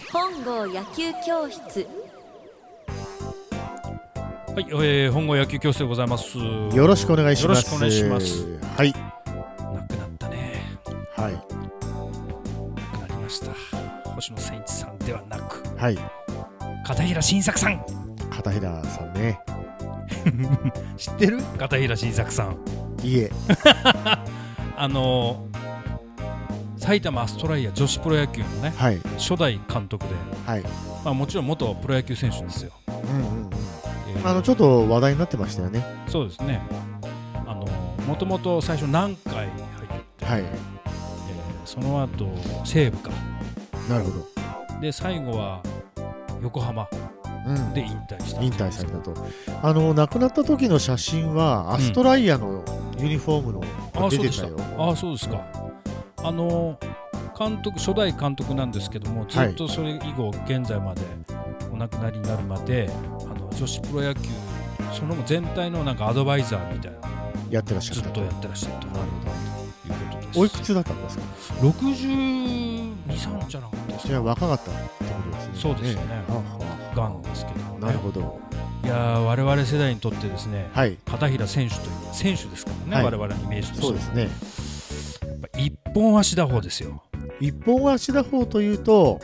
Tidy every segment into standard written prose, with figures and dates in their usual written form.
本郷野球教室。 はい、本郷野球教室でございます。 よろしくお願いします。 よろしくお願いします。 はい。 亡くなったね。 はい。 亡くなりました。星野千一さんではなく、 はい。 片平新作さん。 片平さんね。 知ってる？片平新作さん。 いえ。 埼玉アストライア女子プロ野球のね、 はい、 初代監督で、 はい、 もちろん元プロ野球選手ですよ。 ちょっと話題になってましたよね。 そうですね。もともと最初南海入って、 はい、 その後西武か。 なるほど。 で最後は横浜で引退した、 引退されたと。亡くなった時の写真はアストライアのユニフォームの出てたよ。 ああ、そうですか。監督、初代監督なんですけども、ずっとそれ以後現在までお亡くなりになるまで女子プロ野球その全体のなんかアドバイザーみたいなやってらっしゃった。 ずっとやってらっしゃったということです。 おいくつだったんですか ？62、3じゃなかったですか。 じゃあ若かったってことですね。 そうですよね。がんですけどもね。 なるほど。 いや我々世代にとってですね、 はい、 片平選手という選手ですからね、はい、我々のイメージとして。 そうですね。 一本足打法ですよ。 一本足打法というと、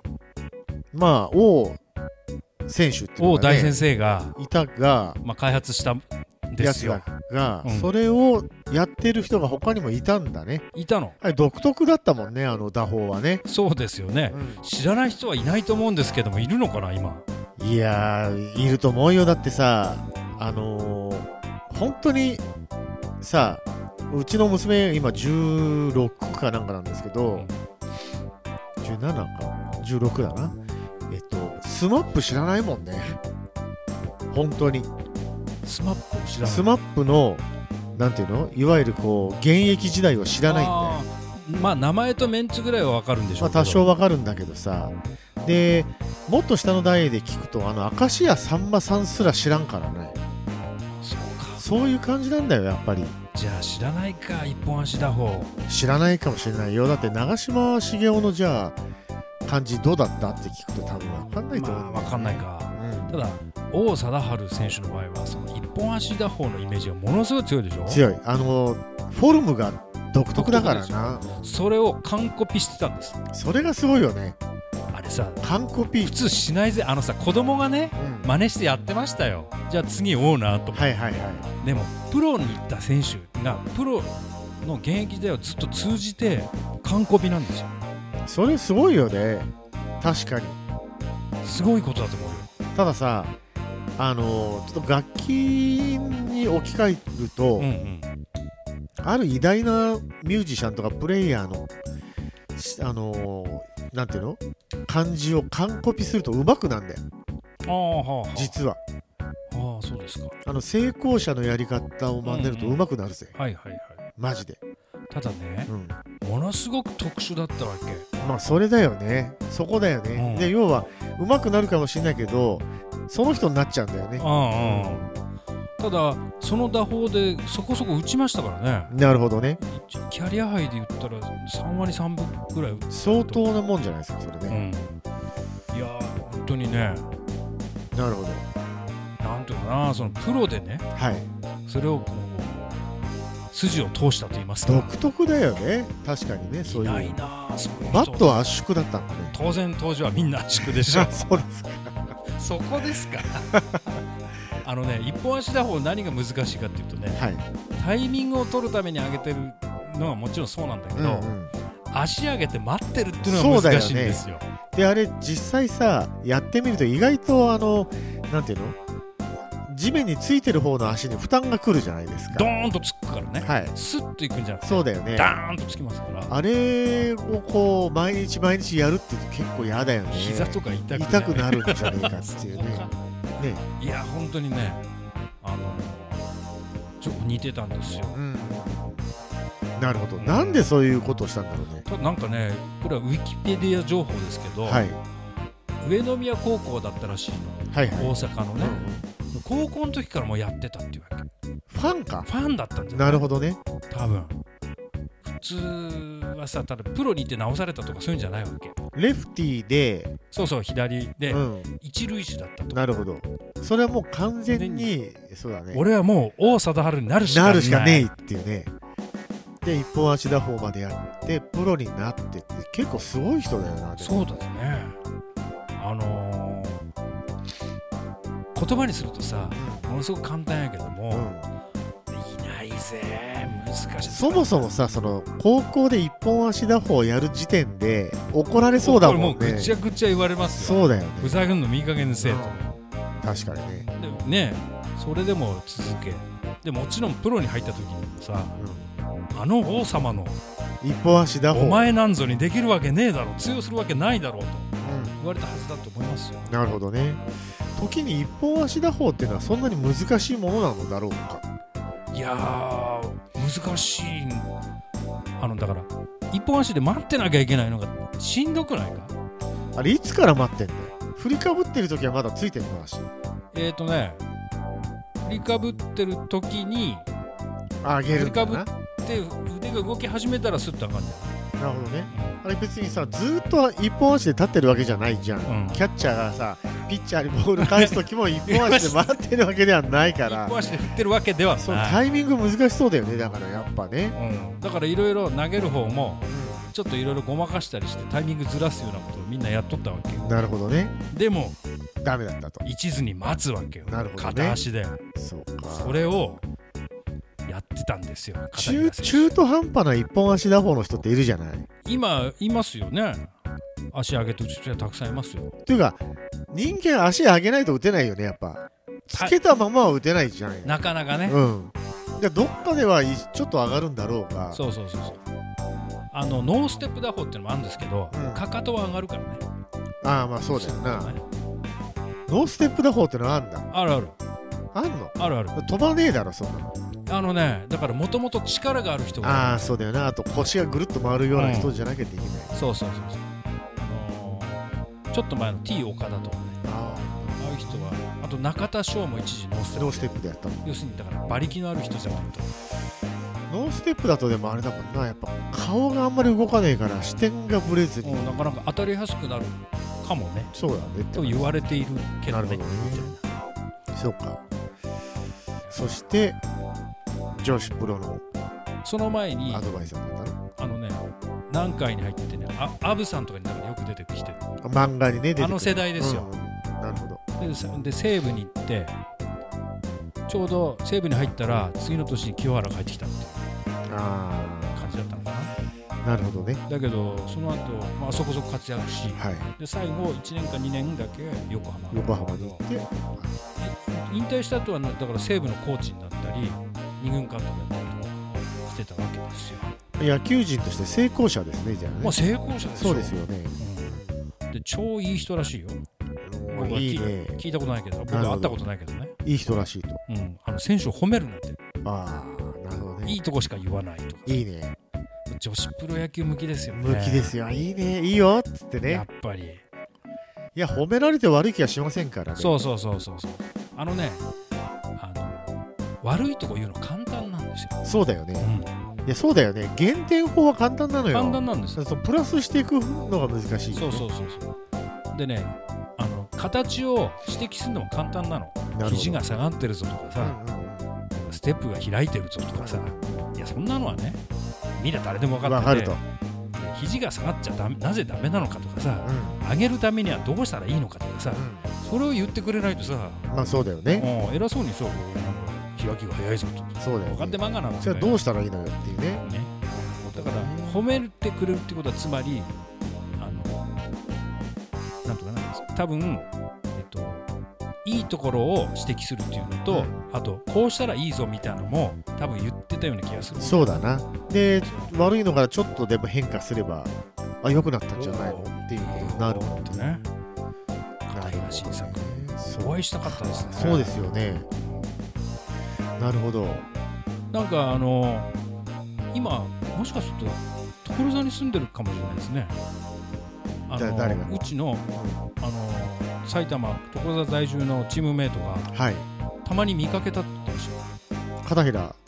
王選手っていうのが、ね、 王大先生がいたが、 開発したんですよ。 が、それをやってる人が他にもいたんだね。 いたの。 独特だったもんね、打法はね。 そうですよね、知らない人はいないと思うんですけども、いるのかな今。 いやいると思うよ。だってさ、本当にさ、うちの娘今16かなんかなんですけど、17か16だな。スマップ知らないもんね。本当にスマップを知らない。 スマップのなんていうの、いわゆるこう現役時代を知らないんだよ。 名前とメンツぐらいは分かるんでしょうけど、 多少分かるんだけどさ。でもっと下の代で聞くと明石家さんまさんすら知らんからね。そういう感じなんだよやっぱり。 じゃあ知らないか、一本足打法。 知らないかもしれないよ。だって長嶋茂雄のじゃあ感じどうだったって聞くと多分分かんないと思う、 分かんないか、ただ王貞治選手の場合はその一本足打法のイメージがものすごい強いでしょ。 強い。フォルムが独特だからな。 それを完コピしてたんです。 それがすごいよね。 あれさ、 完コピ普通しないぜ。子供がね、真似してやってましたよ。じゃあ次オーナーとか、でもプロに行った選手がプロの現役時代をずっと通じて完コピなんですよ。 それすごいよね。確かにすごいことだと思うよ。 たださ、ちょっと楽器に置き換えると、ある偉大なミュージシャンとかプレイヤーのなんていうの、漢字を完コピすると上手くなんだよ。実は。 そうですか。 成功者のやり方を真似ると上手くなるぜ。マジで。 ただね、ものすごく特殊だったわけ。 それだよね。そこだよね。で要は上手くなるかもしれないけど、その人になっちゃうんだよね。 ただその打法でそこそこ打ちましたからね。 なるほどね。 キャリアハイで言ったら3割3分ぐらい打つ。 相当なもんじゃないですかそれね。 いや本当にね。 なるほど。 なんていうかな、そのプロでね、それをこう筋を通したと言いますか。 独特だよね。確かにね。そういう。 いないな。 バットは圧縮だったんだね。 当然当時はみんな圧縮でしょ。 そうですか。 そこですか。一本足打法何が難しいかっていうとね、タイミングを取るために上げてるのはもちろんそうなんだけど、足上げて待ってるっていうのが難しいんですよ。 であれ実際さやってみると意外となんていうの、地面についてる方の足に負担がくるじゃないですか。 ドーンとつくからね、スッといくんじゃなくて、 そうだよね、 ダーンとつきますから。 あれをこう毎日毎日やるって結構嫌だよね。 膝とか痛くなるんじゃねえかっていうね。 いや本当にね、ちょっと似てたんですよ。 なるほど、なんでそういうことをしたんだろうね。 ただなんかね、これはウィキペディア情報ですけど、上宮高校だったらしいの、大阪のね、高校の時からもうやってたっていうわけ。 ファンか。 ファンだったんじゃない。 なるほどね。 多分普通はさ、ただプロに行って直されたとかそういうんじゃないわけ。 レフティーで、 そうそう、左で、 うん、 一塁手だったと。 なるほど。それはもう完全にそうだね。 俺はもう王貞治になるしかねえっていうね。で一本足打法までやってプロになってって結構すごい人だよな。 そうだね。言葉にするとさ、ものすごく簡単やけども、いないぜ、難しい。 そもそもさ、その高校で一本足打法やる時点で怒られそうだもんね。 もうぐちゃぐちゃ言われますよ。そうだよね。 ふざけんのいい加減にせえと。 確かにね。 でもね、それでも続け。でもちろんプロに入った時にもさ、あの王様の一本足打法お前なんぞにできるわけねえだろ、通用するわけないだろうと言われたはずだと思いますよ。 なるほどね。時に一本足打法っていうのはそんなに難しいものなのだろうか。 いやー、難しい。だから一本足で待ってなきゃいけないのがしんどくないか。 あれいつから待ってんの？振りかぶってる時はまだついてるの足。 振りかぶってる時に上げるんだな。 振りかぶって腕が動き始めたらスッと上がるんだよ。 なるほどね。あれ別にさ、ずっと一本足で立ってるわけじゃないじゃん、キャッチャーがさピッチャーにボール返す時も一本足で待ってるわけではないから一本足で振ってるわけではない。 そうタイミング難しそうだよね。だからやっぱね、 だからいろいろ投げる方もちょっといろいろごまかしたりしてタイミングずらすようなことをみんなやっとったわけよ。 なるほどね。 でもダメだったと。 一途に待つわけよ。 なるほどね。 片足で。 そうか。 それをやってたんですよ。 中途半端な一本足打法の人っているじゃない。 今いますよね。足上げて打つ人はたくさんいますよ。 っていうか人間足上げないと打てないよね。やっぱつけたままは打てないじゃない。 なかなかね。 じゃあどっかではちょっと上がるんだろうが。 そうノーステップ打法っていうのもあるんですけど、かかとは上がるからね。 ああまあそうだよな。ノーステップ打法ってのはあるんだ。 あるある。 あんの？ あるある。 飛ばねえだろそんなの。 だからもともと力がある人が。 ああそうだよな。あと腰がぐるっと回るような人じゃなきゃできない。 そうちょっと前の T 岡田とかね、ああいう人は。あと中田翔も一時ノーステップでやったの。 要するにだから馬力のある人じゃないと。 ノーステップだとでもあれだもんな、やっぱ顔があんまり動かないから視点がぶれずに、 なかなか当たりやすくなるかもね。 そうだねと言われているけどね。 なるほどね。そうか。そして女子プロのその前にアドバイザーだったの。 何回に入ってね、アブさんとかによく出てきてる漫画にね出てくる世代ですよ。 なるほど。 で西武に行ってちょうど西武に入ったら次の年に清原が入ってきたっていう感じだったのかな。 なるほどね。 だけどその後、そこそこ活躍し、で最後1年か2年だけ横浜に行って引退した後はだから西武のコーチになったり2軍監督になったりしてたわけですよ。 野球人として成功者ですね。じゃあね。 成功者ですよ。 そうですよね。 で超いい人らしいよ。僕は聞いたことないけど、僕は会ったことないけどね。 いい人らしいと。 選手を褒めるなんて。 ああ、なるほどね。 いいとこしか言わないとか。 いいね。 女子プロ野球向きですよね。 向きですよ。いいね、いいよっつってね。 やっぱり。 いや褒められて悪い気はしませんからね。 そう。悪いとこ言うの簡単なんですよ。 そうだよね。いやそうだよね。減点法は簡単なのよ。 簡単なんですよ。 プラスしていくのが難しい、ね。 そう。でね、形を指摘するのも簡単なの。肘が下がってるぞとかさ、ステップが開いてるぞとかさ、いやそんなのはね、みんな誰でも分かってて、肘が下がっちゃなぜダメなのかとかさ、上げるためにはどうしたらいいのかとかさ、それを言ってくれないとさ、 そうだよね。 偉そうにそう。開きが早いぞと。 そうだよね。 分かって漫画なの。 じゃあどうしたらいいのよっていうね。 だから褒めてくれるってことはつまりなんとかな多分いいところを指摘するっていうのと、あとこうしたらいいぞみたいなのも多分言ってたような気がする。 そうだな。で悪いのからちょっとでも変化すれば良くなったんじゃないのっていうことになるもんね。 片平新作お会いしたかったですね。 そうですよね。なるほど。 なんか今もしかすると所沢に住んでるかもしれないですね。 誰が？ うちの埼玉所沢在住のチームメイトが、たまに見かけたって言ってましたよ。 片平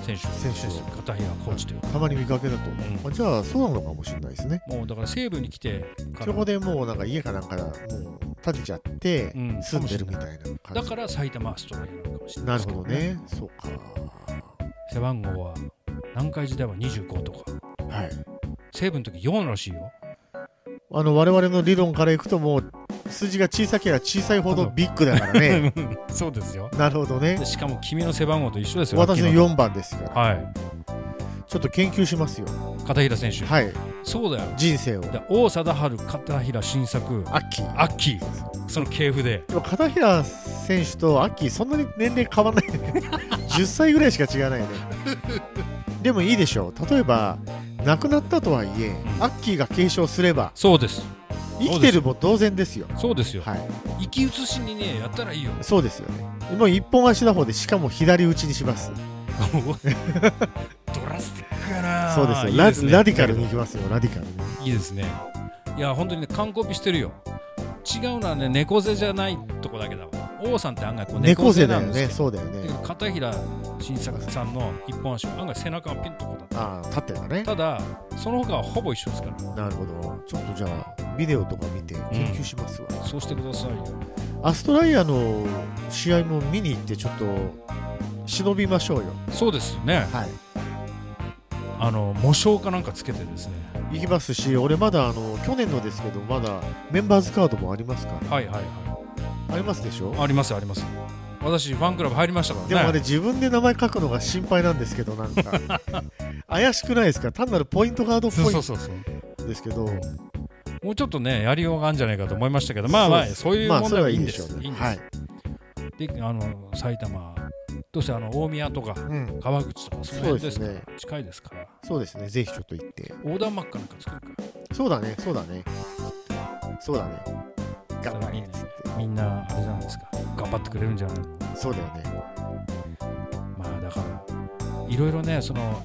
選手です片平コーチというたまに見かけだと、じゃあそうなのかもしれないですね。 もうだから西部に来てからそこでもうなんか家かなんかもう建てちゃって住んでるみたいな感じ、 だから埼玉アストラリアなのかもしれないですけど、 なるほどね。そうか。 背番号は南海時代は25とか、 はい、 西部の時4らしいよ。 我々の理論からいくともう数字が小さければ小さいほどビッグだからね。 そうですよ。 なるほどね。 しかも君の背番号と一緒ですよ。 私の4番ですから、 はい、 ちょっと研究しますよ片平選手。 はい、 そうだよ。 人生を王貞治片平新作アッキーその系譜で。 でも片平選手とアッキーそんなに年齢変わらないね。10歳ぐらいしか違わないね。でもいいでしょう。例えば亡くなったとはいえ、アッキーが継承すれば、 そうです。 生きてるも同然ですよ。 そうですよ。 はい、 生き写しにねやったらいいよ。 そうですよね。もう一本足打法でしかも左打ちにします。 ドラスティックやな。 そうですよ。 いいですね、 ラディカルに行きますよ。ラディカルに。 いいですね。いや本当にね完コピしてるよ。違うのはね猫背じゃないとこだけだわ。王さんって案外こう猫背なんですよ。 そうだよね。 片平新作さんの一本足は案外背中がピンとこだった。 ああ立ってるんだね。 ただその他はほぼ一緒ですから。 なるほど。ちょっとじゃあビデオとか見て研究しますわ。 そうしてくださいよ。 アストラリアの試合も見に行ってちょっと忍びましょうよ。 そうですね。 はい。 模章かなんかつけてですね。 行きますし、俺まだ去年のですけどまだメンバーズカードもありますから。 はいはいはい。 ありますでしょ。 ありますあります。私ファンクラブ入りましたからね。 でもあれ自分で名前書くのが心配なんですけど、なんか怪しくないですか。単なるポイントガードっぽいですけど、 もうちょっとねやりようがあるんじゃないかと思いましたけど、まあまあそういう問題はいいんです。いいんです。はい。で埼玉どうして大宮とか川口とかその辺ですから、近いですから。そうですね。ぜひちょっと行って横断幕かなんか作るから。そうだねそうだねそうだね。頑張れっつってみんなあれじゃないですか。頑張ってくれるんじゃないの。そうだよね。まあだからいろいろねその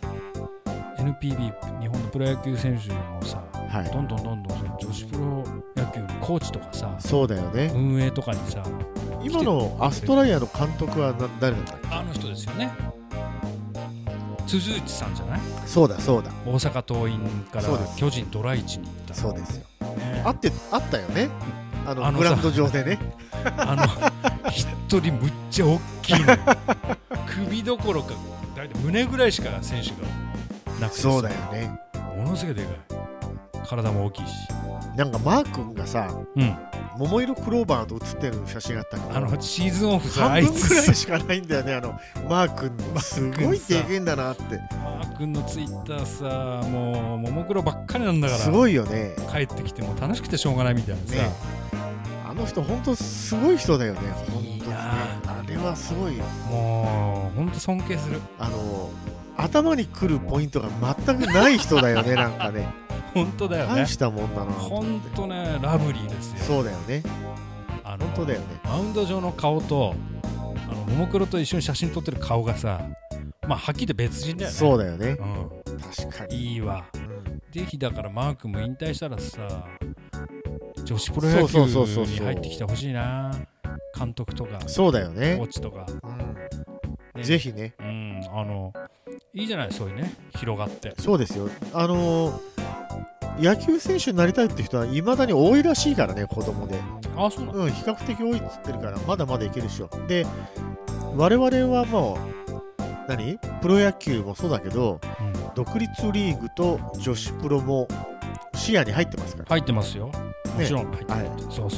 NPB 日本のプロ野球選手もさ、はい、どんどんその女子プロ野球のコーチとかさ、そうだよね。運営とかにさ、今のアストラリアの監督は誰なんだっけ。あの人ですよね。鈴内さんじゃない。そうだ大阪桐蔭から巨人ドラ1に行った。そうですよ、ね、あったよね。グラウンド上でね。一人むっちゃ大きいの。首どころかだいたい胸ぐらいしか選手がなくて。そうだよね。ものすごいでかい。体も大きいし。なんかマー君がさ、桃色クローバーと写ってる写真あったけど、シーズンオフさ半分くらいしかないんだよね。マー君すごい経験だなって。マー君のツイッターさ、もうももクロばっかりなんだから。すごいよね。帰ってきても楽しくてしょうがないみたいなさ、ね、あの人本当すごい人だよね。本当にね。あれはすごいよ。もう本当尊敬する。頭に来るポイントが全くない人だよね。なんかね。本当だよね。大したもんだな。本当ね、ラブリーですよ。そうだよね。本当だよね。マウンド上の顔とももクロと一緒に写真撮ってる顔がさ、まあはっきり言って別人だよね。そうだよね。確かにいいわ。ぜひだからマー君も引退したらさ、女子プロ野球に入ってきてほしいな。監督とか。そうだよね。コーチとか。ぜひね。いいじゃない、そういうね、広がって。そうですよ。野球選手になりたいって人はいまだに多いらしいからね、子供で。あ、そうなの。比較的多いっつってるからまだまだいけるでしょ。で、我々はもうプロ野球もそうだけど、独立リーグと女子プロも視野に入ってますから。入ってますよ。もちろん入ってます。そう。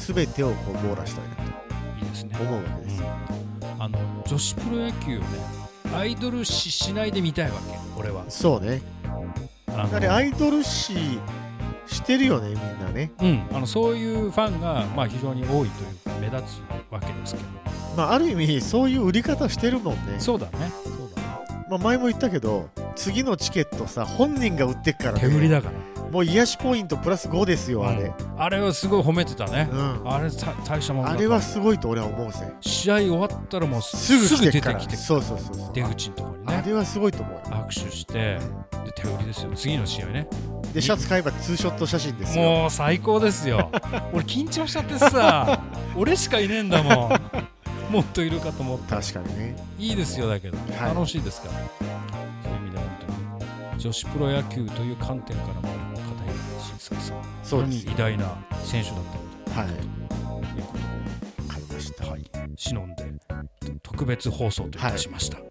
全てをこう網羅したいなと。いいですね。思うわけです。女子プロ野球をね、アイドル視しないで見たいわけ、俺は。そうね。アイドル視してるよね、みんなね。そういうファンがまあ非常に多いというか目立つわけですけど、まあある意味そういう売り方してるもんね。そうだね。まあ前も言ったけど、次のチケットさ、本人が売ってっからね。手売りだから。もう癒しポイントプラス5ですよ、あれ。あれはすごい褒めてたね。あれ大したもんだ。あれはすごいと俺は思うぜ。試合終わったらもうすぐ出てきて、そう出口のところにね。あれはすごいと思う。握手してで手売りですよ。次の試合ね。でシャツ買えばツーショット写真ですよ。もう最高ですよ。俺緊張しちゃってさ、俺しかいねえんだもん。 もっといるかと思った。 確かにね。 いいですよ。だけど、 はい、 楽しいですから。そういう意味では本当に女子プロ野球という観点からも片平慎介さん、 そうです、 偉大な選手だったので、 はい、 ということで分かりました。 はい、忍んで特別放送といたしました。はい、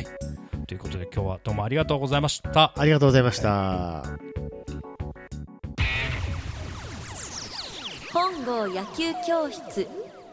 ということで今日はどうもありがとうございました。 ありがとうございました。 本郷野球教室。